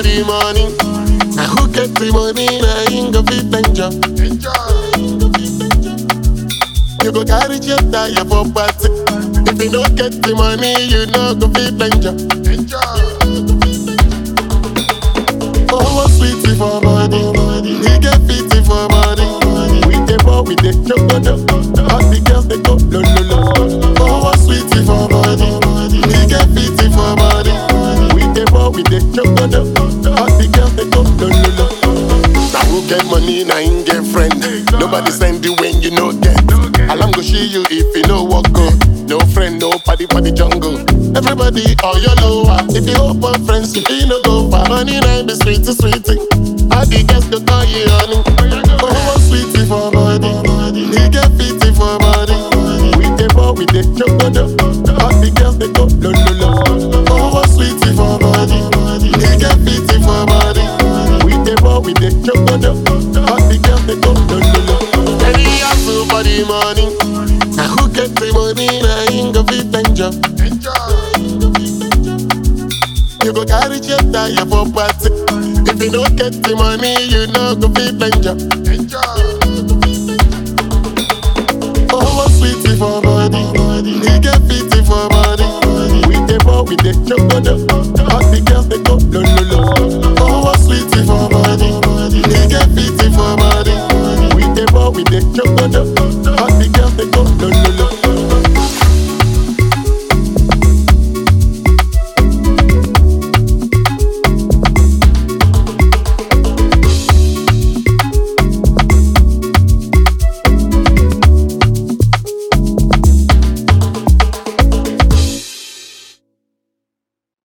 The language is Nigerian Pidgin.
for the money. Now who get the money, now ain't go fit enjoy. You go carry jet tire for party. If you don't get the money, you know go fit enjoy. Oh, sweetie for body, he get fitty for body. We dey ball, we dey chocolate. All the girls they go lo lo lo. Oh, sweetie for body, he get fitty for body. We dey ball, we dey chocolate. All the girls they go lo lo lo. Now who get money, now ain't get friend. Nobody send you when you no get. Alarm go see you if you no walk go. No friend, no party for the jungle. Everybody all your lower. If you open friends, if you no go far. Money night be sweetie, sweetie. All the girls go call you honey. Oh, sweetie for body, he get fitty for body. We dey ball, we dey chocolate. All the girls they go lo lo lo. Oh, sweetie for body, he get fitty for body. We dey ball, we dey chocolate. All the girls they go lo lo lo. Any hustle for the money. Now who get the money, now ain't go fit enjoy. You go carry jet tire for party. If you don't get the money, you know go fit enjoy. Oh, sweetie for body, he get fitty for body. We dey ball, we dey chocolate. All the girls they go lo lo lo. Oh, sweetie for body, he get fitty for body. We dey ball, we dey chocolate. All the girls